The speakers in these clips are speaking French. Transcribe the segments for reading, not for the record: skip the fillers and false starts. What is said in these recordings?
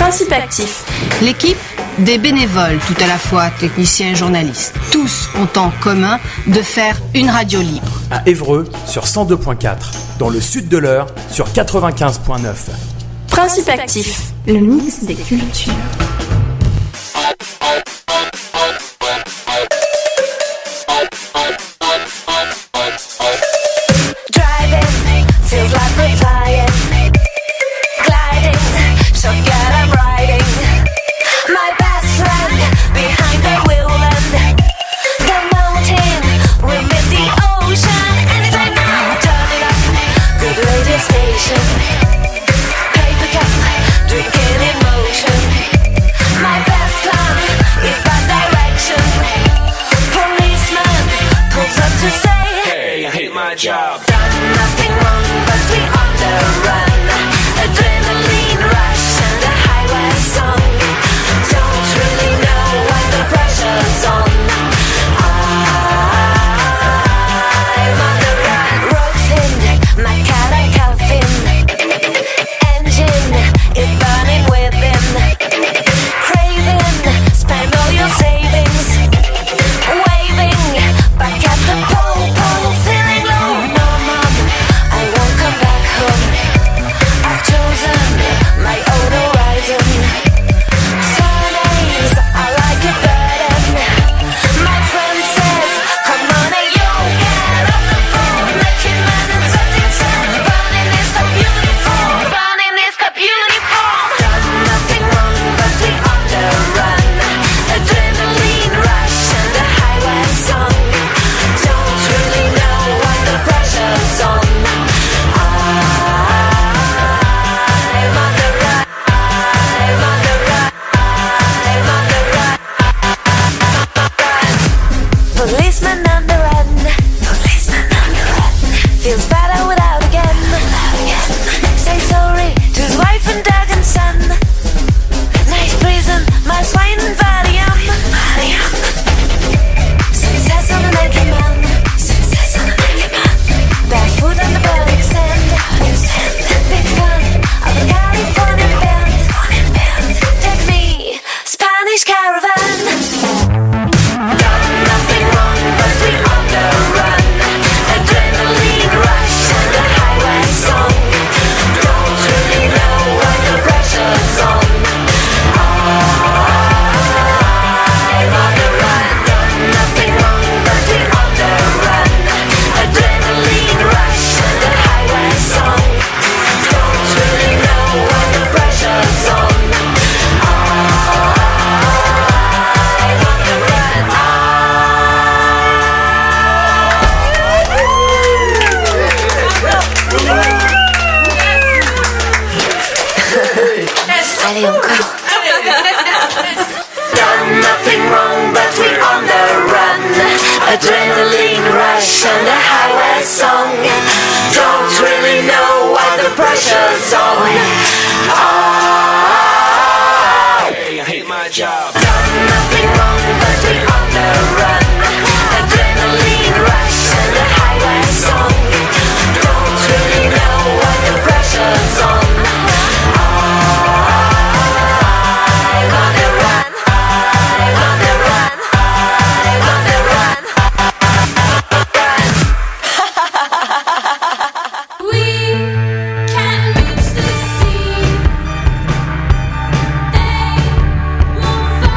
Principe actif. L'équipe, des bénévoles tout à la fois, techniciens et journalistes. Tous ont en commun de faire une radio libre. À Évreux sur 102.4, dans le sud de l'Eure sur 95.9. Principe actif. Le mix des cultures. Job. Done nothing wrong, but we on the run. Adrenaline rush and a highway song. Don't really know what the pressure's on. I'm on the run. Road thin, my cat and coffin. Engine is burning within. Craving, spend all your savings. Waving back at the pole, feeling low. My own horizon. Surnames are like a burden. My friend says, come on, hey, yo, get off the phone. Making man and setting sun. Burning is the beautiful. Burning is the beautiful. Done nothing wrong, but we on the run. Adrenaline rush and a highway song. Don't really know what the pressure's on. Policeman on the run. Policeman on the run. Feels better without again. Say sorry to his wife and dog and son. Nice prison, my swine and Valium. Success on the naked man. Success on the naked man. Barefoot on the burning sand. Big fun of a Californian band. Take me, Spanish caravan. Allez, encore. Done nothing wrong, but we're on the run. Adrenaline rush and a highway song. Don't really know why the pressure's on. Hey, I hate my job. Done nothing wrong, but we're on the run. Adrenaline rush and a highway song. Don't really know why the pressure's on. Won't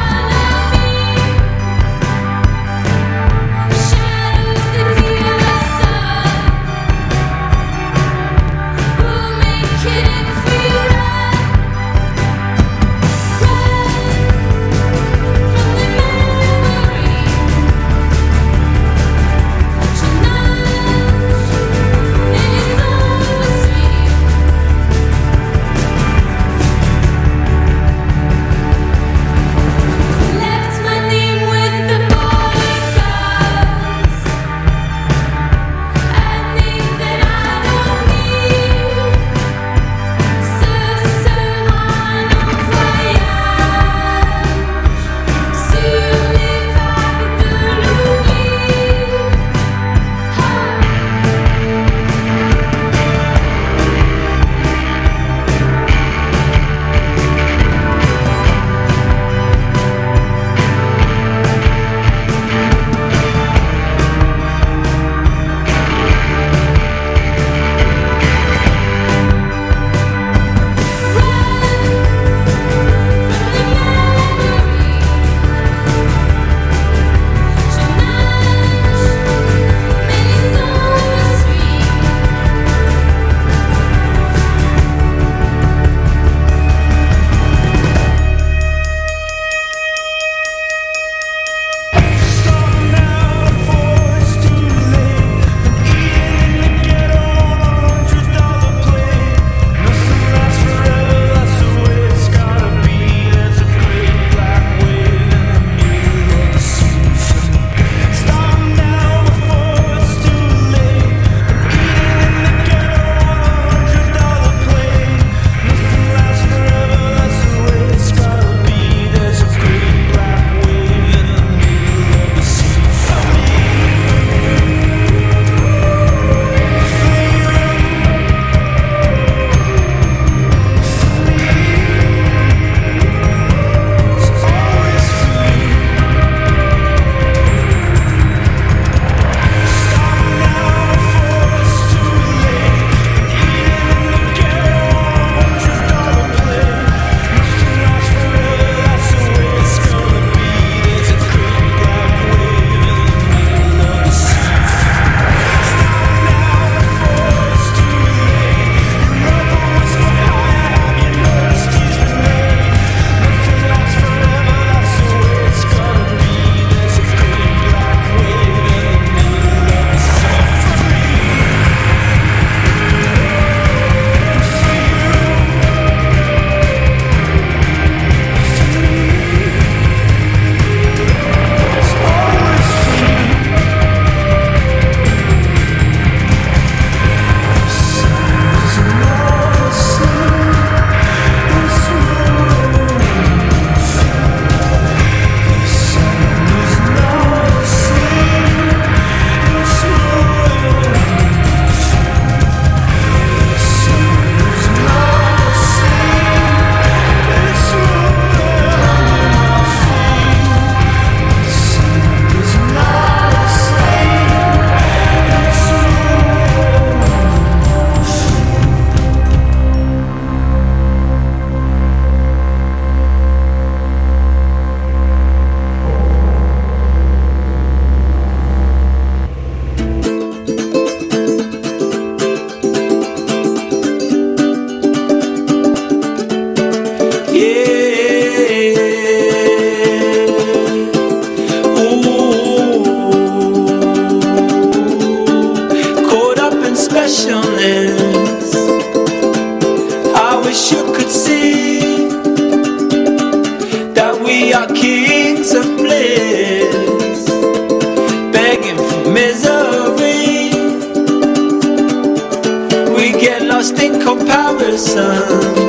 we get lost in comparison,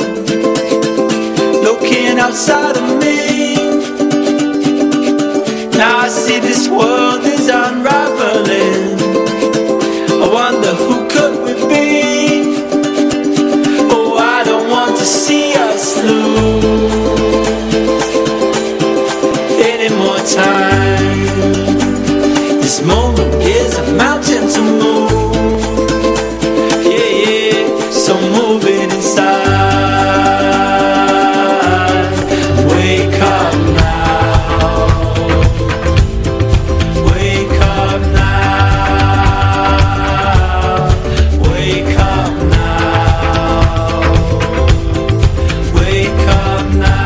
looking outside of me. Now I see this world is unraveling. I wonder who could we be? Oh, I don't want to see us lose any more time. This moment is a mountain to move. Yeah, yeah, so move it inside. Wake up now. Wake up now. Wake up now. Wake up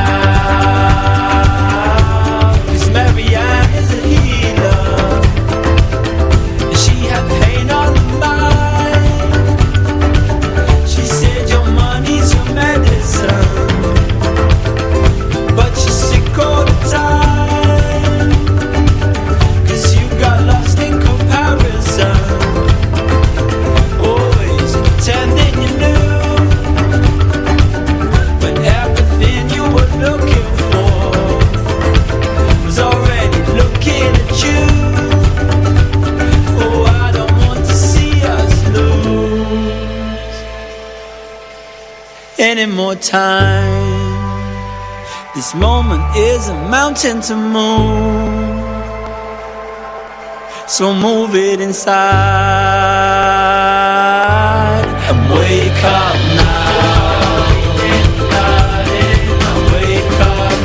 now. 'Cause Marianne is a healer, and she had pain on her mind. She said your money's your medicine, but you're sick all the time, 'cause you got lost in comparison, always pretending you knew, but everything you were looking for was already looking at you. Oh, I don't want to see us lose any more time. This moment is a mountain to move, so move it inside and wake up now. Wake up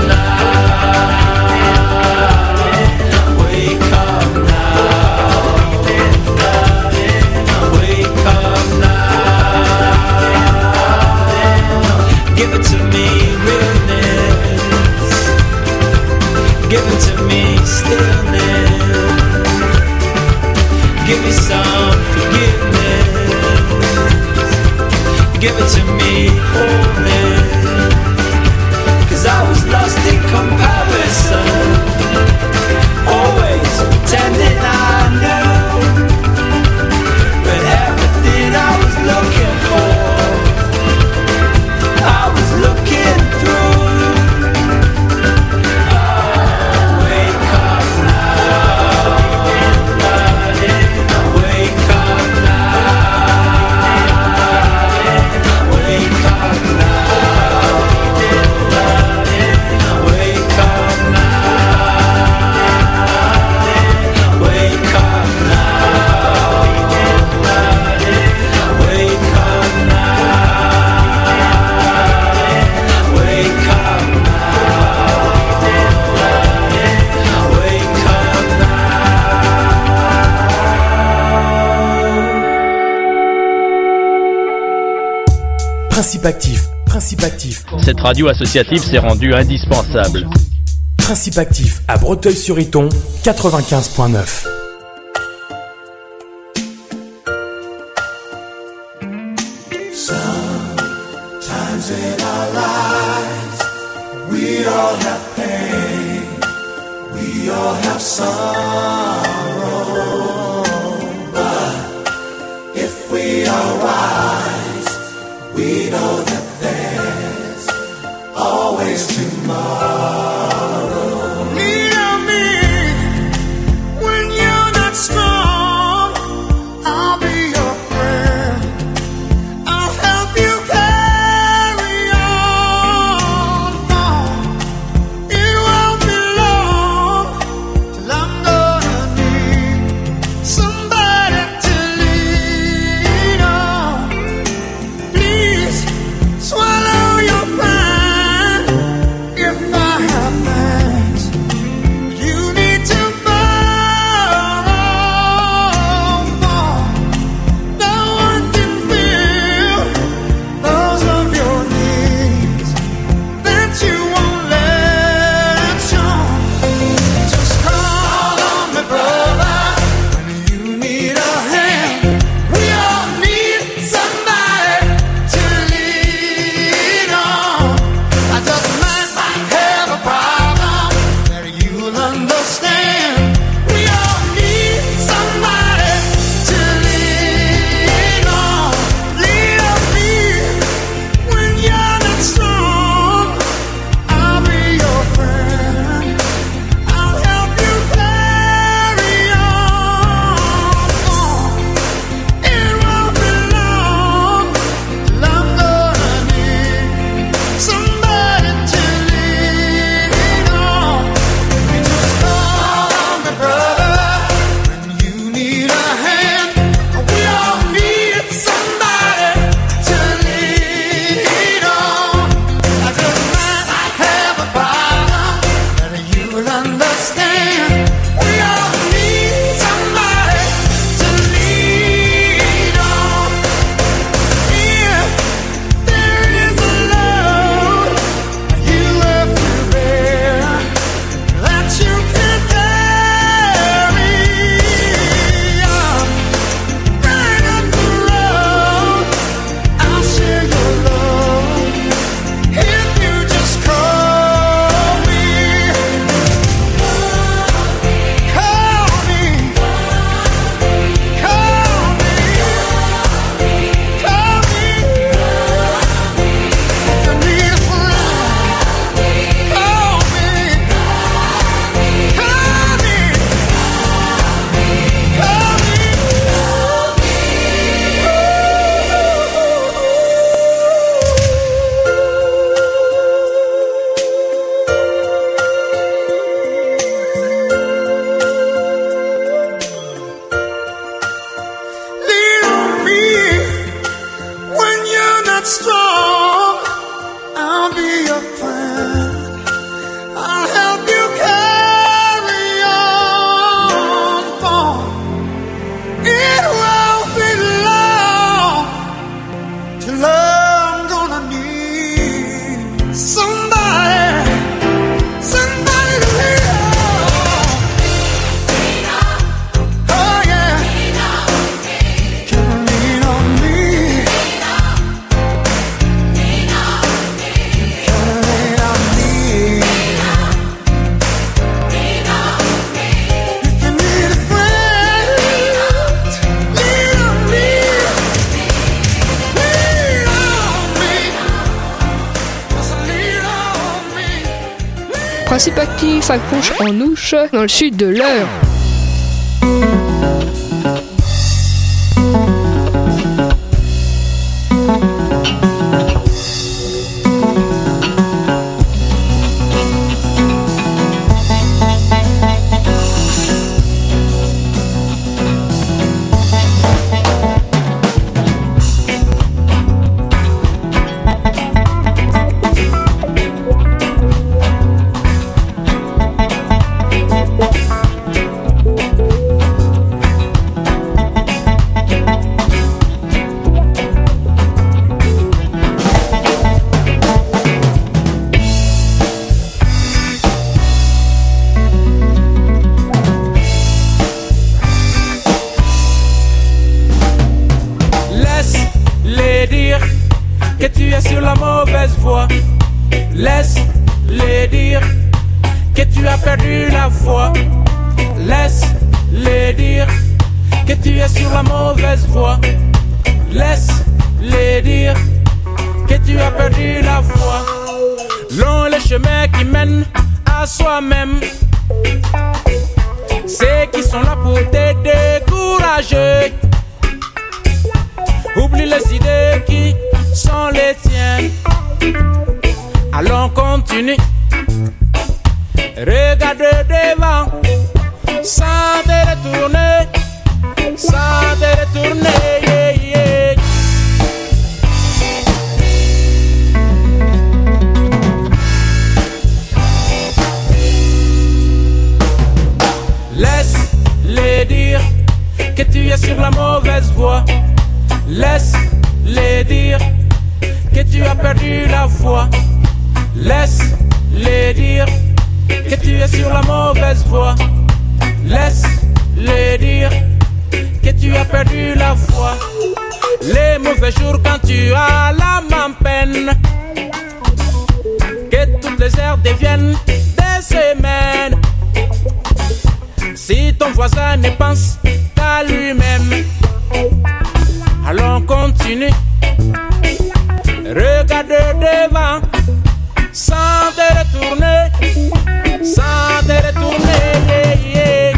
now. Wake up now. Wake up now. Give it to me, realness. Give it to me, stillness. Give me some forgiveness. Give it to me, wholeness. 'Cause I was lost in comparison, always pretending I knew, but everything I was looking for, I was looking through. Wake up now. Wake up now. Wake up now. Wake up now. Wake up now. Wake up now. Wake up now. Wake up now. Principe actif, Principe actif, Cette radio associative s'est rendue indispensable. Principe actif à Breteuil-sur-Iton, 95.9. Sometimes in our lives, we all have pain, we all have sorrow. But if we are wise, we know that there's always tomorrow. Lean on me when you're not strong. I'll be your friend. I'll help you carry on. No, it won't be long till I'm gonna need not strong, I'll be your friend. I'll help you carry on, boy. It won't be long till I'm gonna need somebody to lean on. Oh yeah, can lean on me. Can lean on me. If you need a friend, lean on me. Lean on me. Just lean on me. Principe actif à Conche en Ouche, dans le sud de l'Eure. Laisse-les dire que tu es sur la mauvaise voie. Laisse-les dire que tu as perdu la foi. Laisse-les dire que tu es sur la mauvaise voie. Laisse-les dire que tu as perdu la foi. Long les chemins qui mènent à soi-même. Ceux qui sont là pour te décourager. Oublie les idées qui sont les tiennes. Allons continue. Regarde devant. Sans te retourner. Sans te retourner. Yeah, yeah. Laisse-les dire que tu es sur la mauvaise voie. Laisse-les dire que tu as perdu la foi. Laisse-les dire que tu es sur la mauvaise voie. Laisse-les dire que tu as perdu la foi. Les mauvais jours quand tu as l'âme en peine. Que toutes les heures deviennent des semaines. Si ton voisin ne pense qu'à lui-même. Allons continue. Regarde devant. Sans te retourner. Sans te retourner. Yeah, yeah.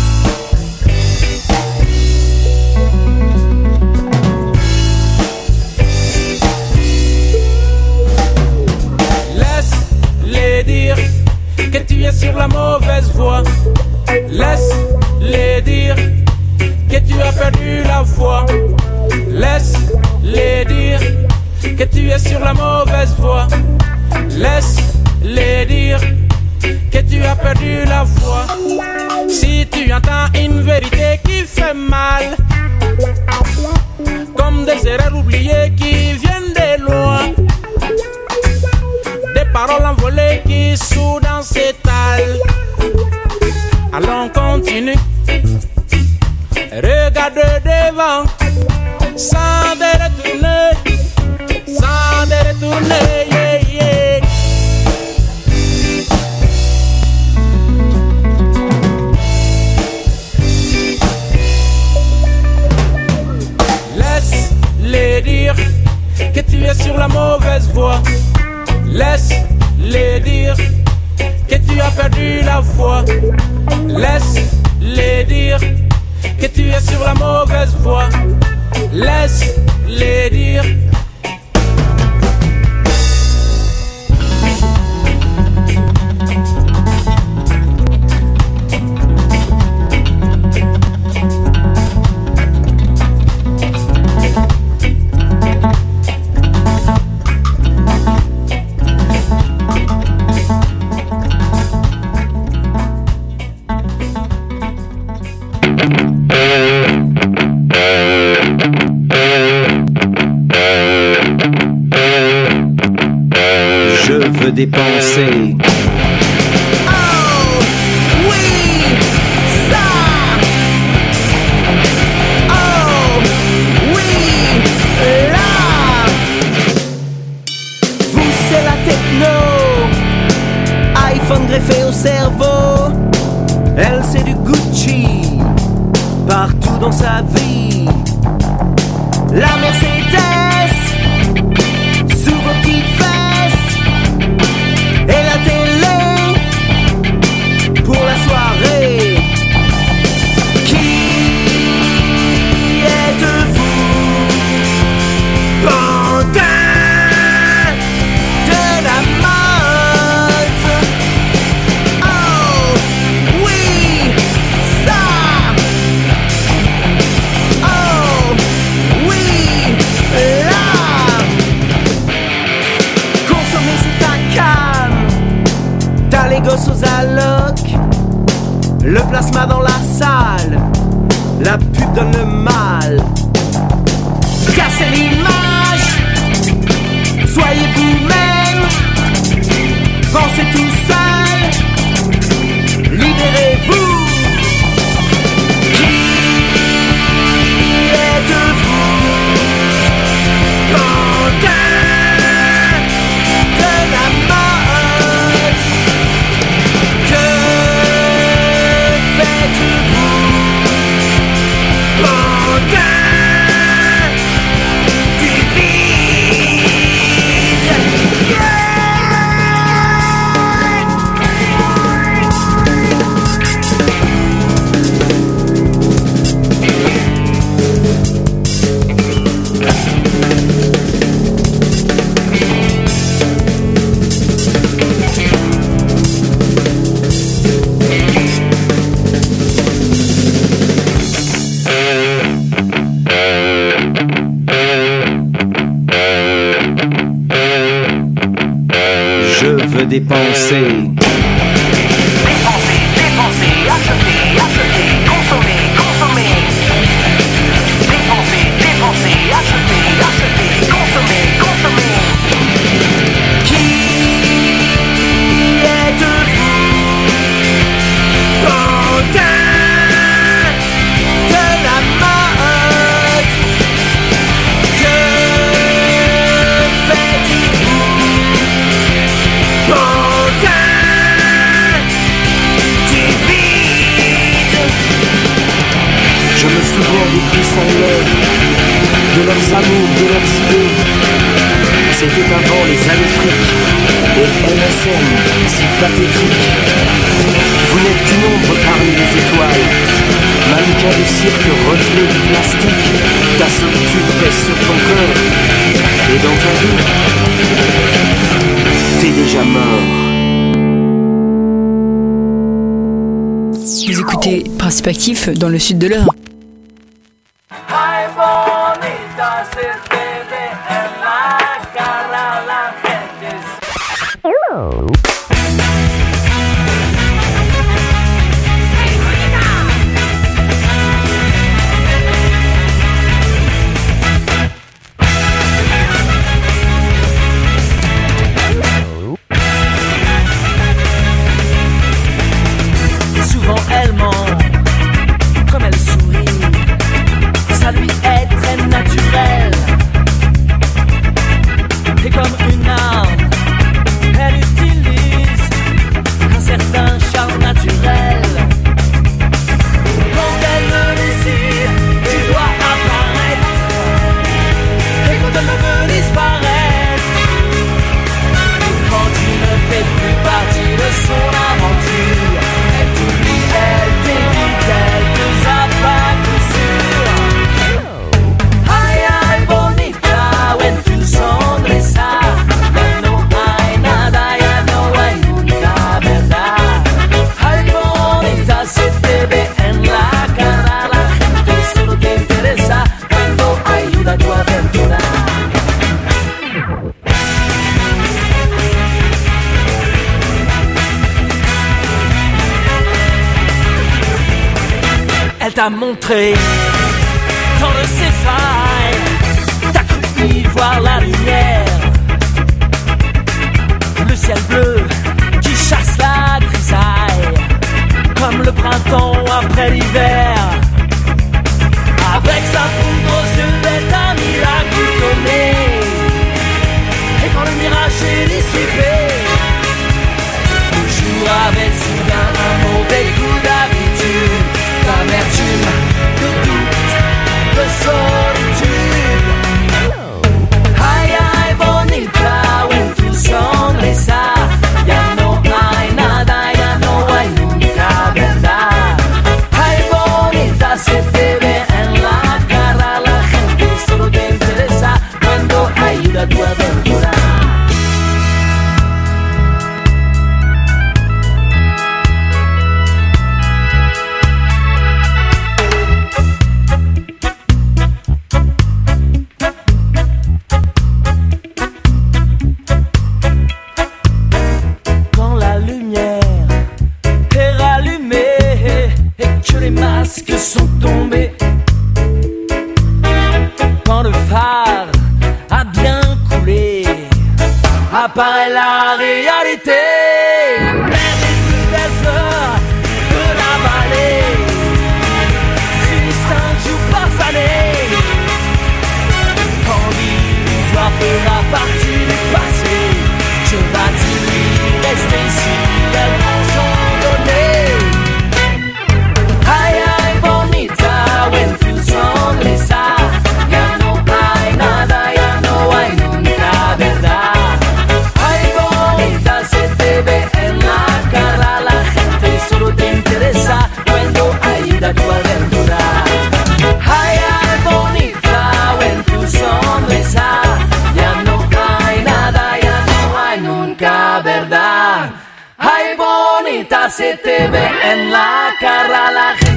Laisse-les dire que tu es sur la mauvaise voie. Laisse-les dire que tu as perdu la foi. Laisse-les dire que tu es sur la mauvaise voie. Laisse-les dire que tu as perdu la foi. Si tu entends une vérité qui fait mal, comme des erreurs oubliées qui viennent de loin, des paroles envolées qui soudain s'étalent. Allons continue. Regarde devant. Sans te retourner. Sans te retourner. Yeah, yeah. Laisse-les dire que tu es sur la mauvaise voie. Laisse-les dire que tu as perdu la foi. Laisse-les dire que tu es sur la mauvaise voie. Laisse-les dire. dépenser. Oh, oui, ça. Oh, oui, là. Vous, c'est la techno. iPhone greffé au cerveau. Elle, c'est du Gucci. Partout dans sa vie. La Mercedes sous vos petites fesses. Et la télé pour la soirée. Qui êtes-vous? Bandin de la mode. Oh, oui, ça. Oh, oui, là. Consommer c'est ta cam. T'as les gosses aux allocs. Le plasma dans la salle. La pub donne le mal. Cassez l'image. Soyez vous-même. Pensez tout seul. Libérez-vous. Qui êtes-vous? Bandin de la mode. Que faites-vous? Bandin du vide. Je veux dépenser. Dépenser, dépenser, acheter, acheter, consommer, consommer. Dépenser, dépenser, acheter, acheter, consommer, consommer. Qui êtes-vous? Bandin de la mode. Que faites-vous? Bandin du vide. Je me souviens des puissants lèvres, de leurs amours, de leurs idées. C'était avant les années fric et MSN si pathétique. Vous n'êtes qu'une ombre parmi les étoiles. Mannequin de cirque, reflet du plastique. Ta solitude pèse sur ton cœur. Et dans ta vie, t'es déjà mort. Vous écoutez Principe Actif dans le sud de l'Eure. Ay, bonita, se te ve en la cara la gente. Souvent elle ment, comme elle sourit. Ça lui est très naturel. Et comme une arme, elle utilise un certain charme naturel. Quand elle le décide, tu dois apparaître. Et quand elle veut disparaître, quand tu ne fais plus partie de son aventure, elle t'oublie, elle t'évite, elle te zappe à coup sûr. Ay, ay, bonita, when tu sonrisa, ya no hay nada, ya no hay nunca verdad. Ay, bonita, se te ve en la cara, la gente solo te interesa cuando ayuda a tu aventura. Elle t'a montré dans de ses failles, t'as cru y voir la lumière. Le ciel bleu qui chasse la grisaille, comme le printemps après l'hiver. Avec sa poudre aux yeux bête à miracle au nez, et quand le mirage est dissipé, toujours avec soudain un mauvais coup d'habitude, d'amertume, de doute, de solitude. Ay, ay, bonita, when tu sonrisa, ya no hay nada, ya no hay nunca, ¿verdad? Ay, bonita, se te ve en la cara, la gente solo te interesa cuando ayuda a tu aventura. Les masques sont tombés, quand le phare a bien coulé, apparaît la réalité. Même les plus belles fleurs de la vallée finissent un jour par faner, quand l'illusoire fera partie du passé. Je vas-tu rester ici, elles vont s'en donner. Ay, ay, bonita, when tu sonrisa, ya no hay nada, ya no hay nunca, ¿verdad? Ay, bonita, se te ve en la cara, la gente solo te interesa cuando ayuda a tu aventura. Ay, ay, bonita, when tu sonrisa, ya no hay nada, ya no hay nunca, ¿verdad? Ay, bonita, se te ve en la cara, la gente